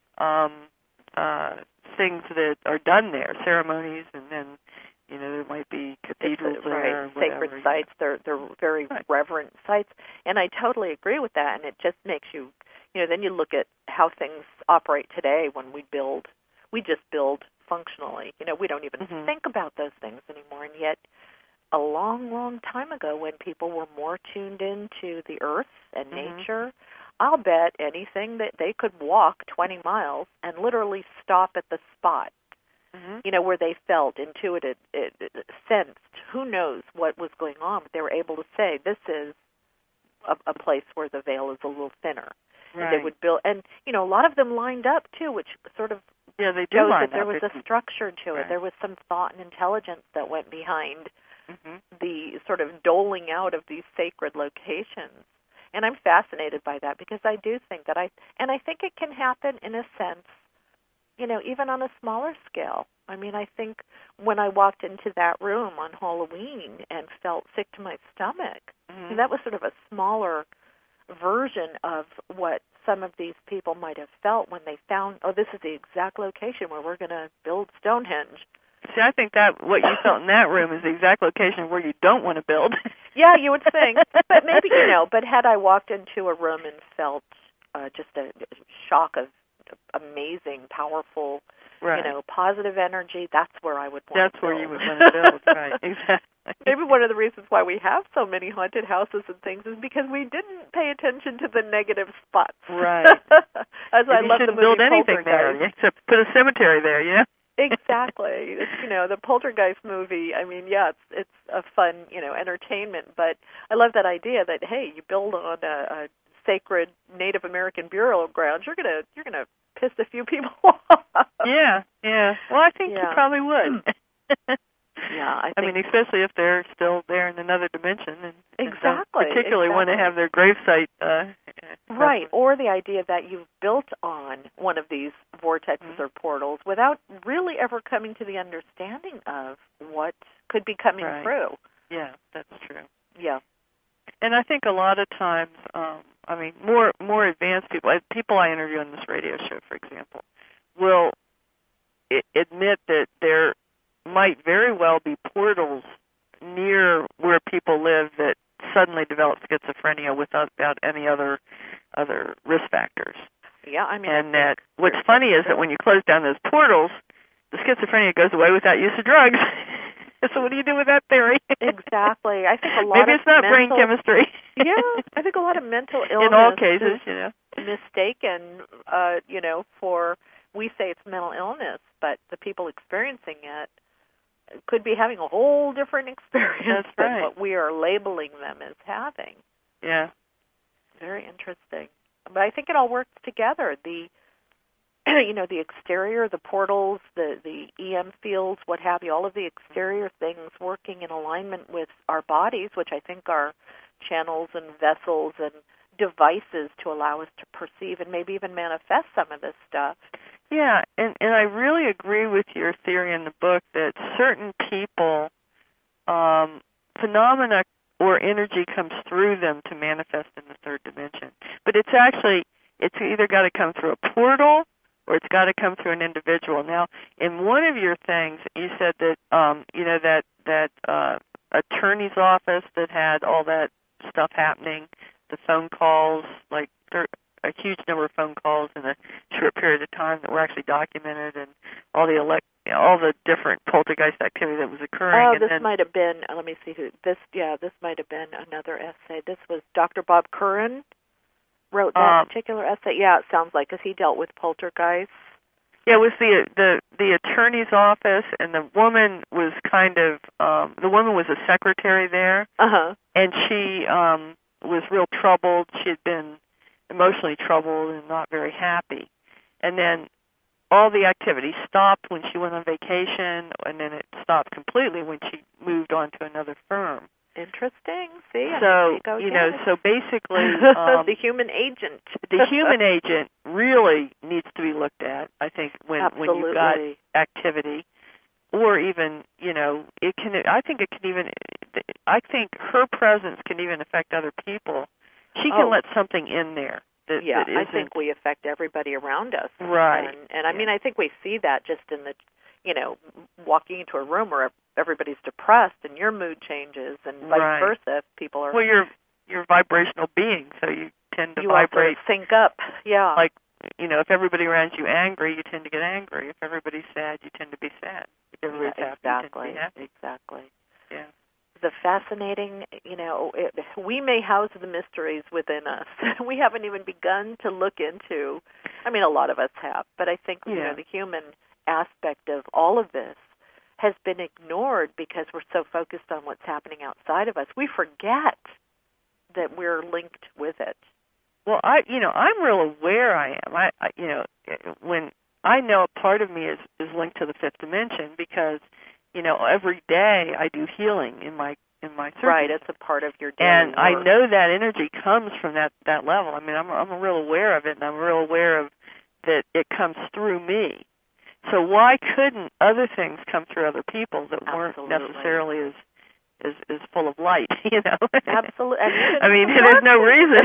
Speaker 1: things that are done there, ceremonies, and then, there might be cathedrals there.
Speaker 2: Right, sacred sites. They're very reverent sites. And I totally agree with that. And it just makes you, then you look at how things operate today when we just build functionally. We don't even think about those things anymore. And yet, a long, long time ago, when people were more tuned into the earth and nature, I'll bet anything that they could walk 20 miles and literally stop at the spot, where they felt, intuited, sensed, who knows what was going on, but they were able to say, this is a place where the veil is a little thinner.
Speaker 1: Right.
Speaker 2: And they would build, and, a lot of them lined up, too, which sort of
Speaker 1: they do
Speaker 2: shows
Speaker 1: line
Speaker 2: that there
Speaker 1: up.
Speaker 2: was a structure to it. There was some thought and intelligence that went behind the sort of doling out of these sacred locations. And I'm fascinated by that because I do think that I think it can happen in a sense, even on a smaller scale. I mean, I think when I walked into that room on Halloween and felt sick to my stomach, that was sort of a smaller version of what some of these people might have felt when they found, this is the exact location where we're going to build Stonehenge.
Speaker 1: See, I think that what you felt in that room is the exact location where you don't want to build.
Speaker 2: Yeah, you would think. But maybe, but had I walked into a room and felt just a shock of amazing, powerful, positive energy, that's where I would want to build.
Speaker 1: That's where you would want to build, right, exactly.
Speaker 2: Maybe one of the reasons why we have so many haunted houses and things is because we didn't pay attention to the negative spots.
Speaker 1: Right.
Speaker 2: As I love the movie
Speaker 1: build anything there, except put a cemetery there,
Speaker 2: Exactly. The Poltergeist movie, I mean, it's a fun, entertainment, but I love that idea that, hey, you build on a sacred Native American burial ground, you're gonna piss a few people off.
Speaker 1: Yeah. Well, I think you probably would.
Speaker 2: I
Speaker 1: mean, especially if they're still there in another dimension, and
Speaker 2: exactly,
Speaker 1: particularly want to have their gravesite.
Speaker 2: Right, or the idea that you've built on one of these vortexes or portals without really ever coming to the understanding of what could be coming through.
Speaker 1: Yeah, that's true.
Speaker 2: Yeah.
Speaker 1: And I think a lot of times, more advanced people I interview on this radio show, for example, will admit that there might very well be portals near where people live that suddenly develop schizophrenia without any other risk factors.
Speaker 2: Yeah, I mean,
Speaker 1: and that what's funny is that when you close down those portals, the schizophrenia goes away without use of drugs. So what do you do with that theory?
Speaker 2: Exactly. I think a lot
Speaker 1: maybe it's not brain chemistry.
Speaker 2: I think a lot of mental illness
Speaker 1: in all cases,
Speaker 2: mistaken, for, we say it's mental illness, but the people experiencing it could be having a whole different experience than what we are labeling them as having.
Speaker 1: Yeah.
Speaker 2: Very interesting. But I think it all works together. the exterior, the portals, the EM fields, what have you, all of the exterior things working in alignment with our bodies, which I think are channels and vessels and devices to allow us to perceive and maybe even manifest some of this stuff.
Speaker 1: Yeah, and I really agree with your theory in the book that certain people, phenomena or energy comes through them to manifest in the third dimension. But it's either got to come through a portal or it's got to come through an individual. Now, in one of your things, you said that, that attorney's office that had all that stuff happening, the phone calls, like there a huge number of phone calls in a short period of time that were actually documented, and all the different poltergeist activity that was occurring.
Speaker 2: Oh, this might have been. Let me see who this. Yeah, this might have been another essay. This was Dr. Bob Curran wrote that particular essay. Yeah, it sounds like, because he dealt with poltergeists.
Speaker 1: Yeah, it was the attorney's office, and the woman was a secretary there, and she was real troubled. She had been emotionally troubled and not very happy. And then all the activity stopped when she went on vacation, and then it stopped completely when she moved on to another firm.
Speaker 2: Interesting. See,
Speaker 1: so so basically,
Speaker 2: the human agent.
Speaker 1: The human agent really needs to be looked at. I think when you've got activity, or even it can. I think it can even. I think her presence can even affect other people. She can let something in there. That
Speaker 2: I think we affect everybody around us.
Speaker 1: Right.
Speaker 2: And I mean, I think we see that just in the, walking into a room where everybody's depressed and your mood changes, and vice versa. If people are.
Speaker 1: Well, you're a vibrational being, so you tend to
Speaker 2: you
Speaker 1: vibrate.
Speaker 2: Also sync up. Yeah.
Speaker 1: Like, if everybody around you angry, you tend to get angry. If everybody's sad, you tend to be sad. If everybody's happy, you tend to be happy.
Speaker 2: Exactly.
Speaker 1: Yeah.
Speaker 2: The fascinating, we may house the mysteries within us. We haven't even begun to look into, I mean, a lot of us have, but I think, the human aspect of all of this has been ignored because we're so focused on what's happening outside of us. We forget that we're linked with it.
Speaker 1: Well, I'm real aware I am. When I know a part of me is linked to the fifth dimension because every day I do healing in my surgery.
Speaker 2: Right, it's a part of your daily
Speaker 1: and
Speaker 2: work.
Speaker 1: I know that energy comes from that level. I mean, I'm real aware of it, and I'm real aware of that it comes through me. So why couldn't other things come through other people that weren't necessarily as full of light?
Speaker 2: Absolutely.
Speaker 1: I mean, there's no reason.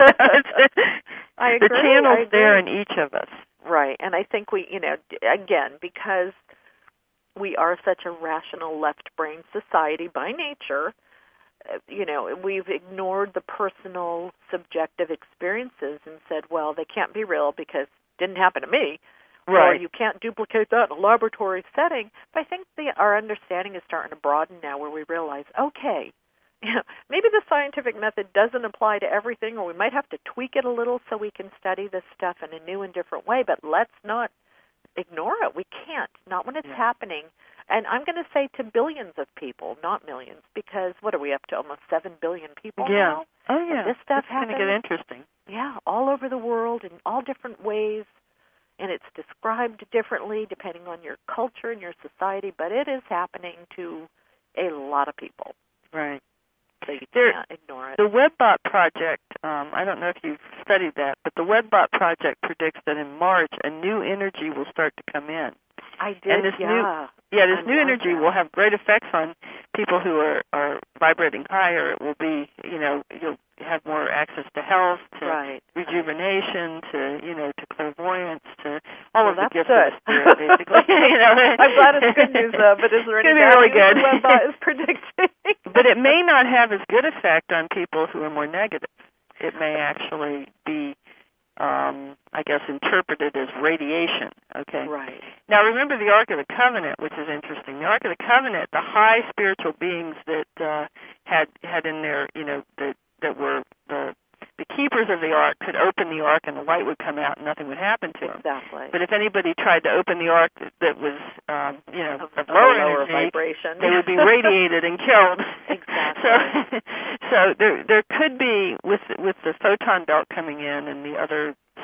Speaker 2: I agree.
Speaker 1: The channel's there in each of us.
Speaker 2: Right, and I think we, again, because we are such a rational left-brain society by nature, we've ignored the personal, subjective experiences and said, well, they can't be real because it didn't happen to me.
Speaker 1: Right.
Speaker 2: Or you can't duplicate that in a laboratory setting. But I think our understanding is starting to broaden now where we realize, okay, maybe the scientific method doesn't apply to everything, or we might have to tweak it a little so we can study this stuff in a new and different way, but let's not ignore it. We can't, not when it's happening. And I'm going to say to billions of people, not millions, because what are we up to? Almost 7 billion people now?
Speaker 1: Oh, yeah.
Speaker 2: And this stuff
Speaker 1: happens. It's going to get interesting.
Speaker 2: Yeah, all over the world in all different ways. And it's described differently depending on your culture and your society, but it is happening to a lot of people.
Speaker 1: Right.
Speaker 2: So you can't ignore it.
Speaker 1: The WebBot project, I don't know if you've studied that, but the WebBot project predicts that in March a new energy will start to come in.
Speaker 2: I did,
Speaker 1: and this new energy will have great effects on people who are vibrating higher. It will be, you'll have more access to health, to rejuvenation, to clairvoyance, to all of the gifts of the spirit, basically.
Speaker 2: I'm glad it's good news, but is there any bad news the WebBot is predicting?
Speaker 1: But it may not have as good effect on people who are more negative. It may actually be, I guess, interpreted as radiation. Okay.
Speaker 2: Right.
Speaker 1: Now, remember the Ark of the Covenant, which is interesting. The Ark of the Covenant, the high spiritual beings that had in there, that were the keepers of the Ark could open the Ark and the light would come out and nothing would happen to them.
Speaker 2: Exactly.
Speaker 1: But if anybody tried to open the Ark that was, of lower energy,
Speaker 2: vibration,
Speaker 1: they would be radiated and killed.
Speaker 2: Exactly.
Speaker 1: So there could be, with the photon belt coming in and the other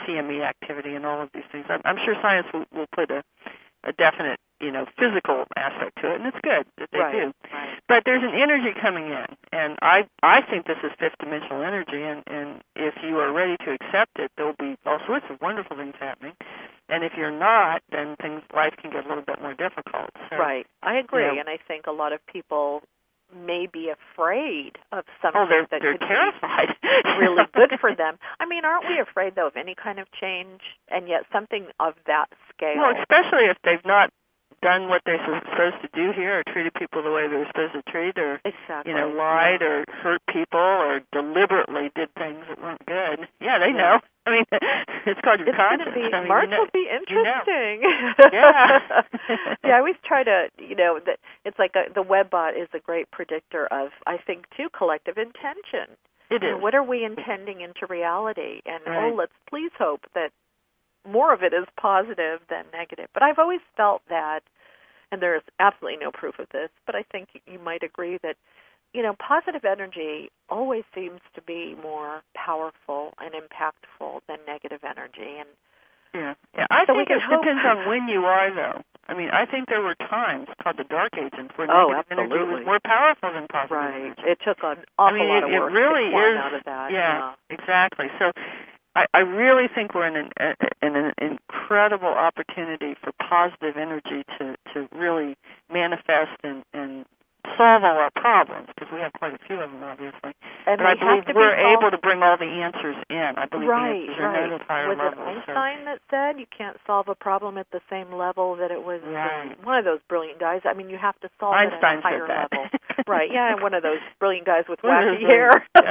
Speaker 1: CME activity and all of these things. I'm sure science will put a definite, physical aspect to it, and it's good that they do.
Speaker 2: Right.
Speaker 1: But there's an energy coming in, and I think this is fifth-dimensional energy, and if you are ready to accept it, there'll be all sorts of wonderful things happening. And if you're not, then life can get a little bit more difficult. So,
Speaker 2: right. I agree, and I think a lot of people may be afraid of something that
Speaker 1: they're
Speaker 2: could
Speaker 1: terrified.
Speaker 2: be really good for them. I mean, aren't we afraid, though, of any kind of change, and yet something of that scale?
Speaker 1: Well, especially if they've not done what they're supposed to do here, or treated people the way they're supposed to treat, or lied or hurt people, or deliberately did things that weren't good. Yeah, they know. I mean, it's called your conscience.
Speaker 2: March will be interesting.
Speaker 1: Yeah.
Speaker 2: Yeah, I always try to, that it's like the WebBot is a great predictor of, I think, too, collective intention.
Speaker 1: It is.
Speaker 2: What are we intending into reality? And, let's please hope that more of it is positive than negative. But I've always felt that, and there is absolutely no proof of this, but I think you might agree that, positive energy always seems to be more powerful and impactful than negative energy. And
Speaker 1: I think it depends on when you are, though. I mean, I think there were times called the Dark Ages where negative energy was more powerful than positive energy.
Speaker 2: It took an awful lot of work
Speaker 1: to climb
Speaker 2: out of that.
Speaker 1: Yeah, exactly. So I really think we're in an incredible opportunity for positive energy to really manifest and solve all our problems, because we have quite a few of them, obviously.
Speaker 2: And
Speaker 1: but I believe we're able to bring all the answers in. I believe the answers are at a higher level.
Speaker 2: Was it Einstein that said you can't solve a problem at the same level that it was one of those brilliant guys? I mean, you have to solve it at a higher level. Right, one of those brilliant guys with wacky hair.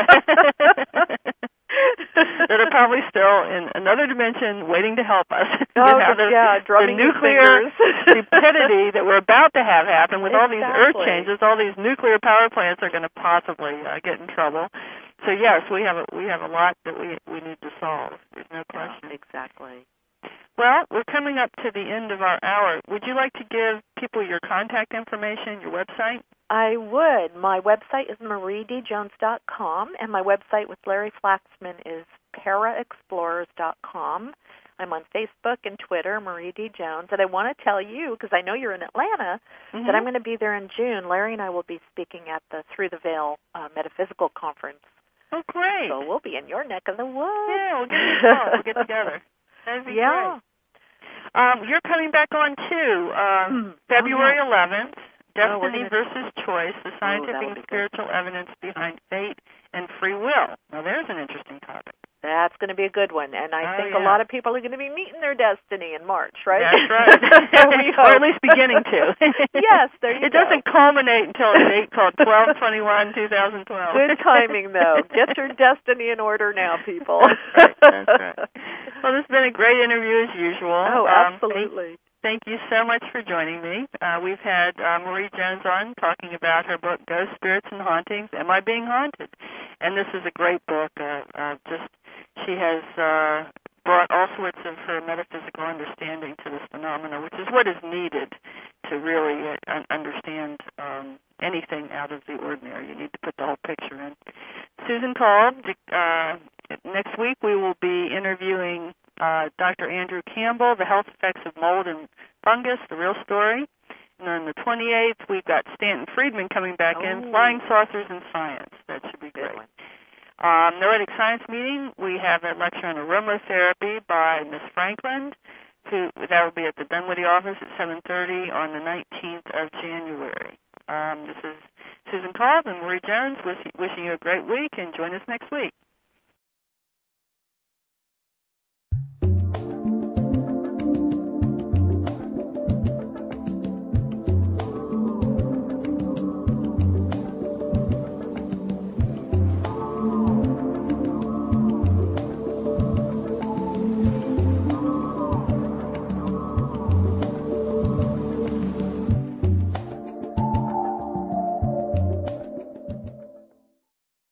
Speaker 1: That are probably still in another dimension waiting to help us.
Speaker 2: Drumming
Speaker 1: the nuclear stupidity that we're about to have happen with all these earth changes, all these nuclear power plants are going to possibly get in trouble. So yes, we have a lot that we need to solve. There's no question.
Speaker 2: Exactly.
Speaker 1: Well, we're coming up to the end of our hour. Would you like to give people your contact information, your website?
Speaker 2: I would. My website is mariedjones.com, and my website with Larry Flaxman is paraexplorers.com. I'm on Facebook and Twitter, Marie D. Jones. And I want to tell you, because I know you're in Atlanta, that I'm going to be there in June. Larry and I will be speaking at the Through the Veil Metaphysical Conference.
Speaker 1: Oh, great.
Speaker 2: So we'll be in your neck of the woods.
Speaker 1: Yeah, we'll get together. That'd be great. You're coming back on, too, February 11th. Destiny versus Choice, the scientific and spiritual evidence behind fate and free will. Now, there's an interesting topic.
Speaker 2: That's going to be a good one, and I think a lot of people are going to be meeting their destiny in March, right?
Speaker 1: That's right. Or at least beginning to.
Speaker 2: Yes, there you go.
Speaker 1: It doesn't culminate until a date called 12/21/2012.
Speaker 2: Good timing, though. Get your destiny in order now, people.
Speaker 1: That's right. Well, this has been a great interview as usual.
Speaker 2: Oh, absolutely.
Speaker 1: Thank you so much for joining me. We've had Marie Jones on talking about her book, Ghosts, Spirits, and Hauntings, Am I Being Haunted? And this is a great book. She has brought all sorts of her metaphysical understanding to this phenomena, which is what is needed to really understand anything out of the ordinary. You need to put the whole picture in. Susan called. Next week we will be interviewing Dr. Andrew Campbell, The Health Effects of Mold and Fungus, The Real Story. And on the 28th, we've got Stanton Friedman coming back in, Flying Saucers and Science. That should be great. Noetic Science Meeting, we have a lecture on aromatherapy by Miss Franklin. That will be at the Dunwoody office at 7:30 on the 19th of January. This is Susan Call and Marie Jones wishing you a great week, and join us next week.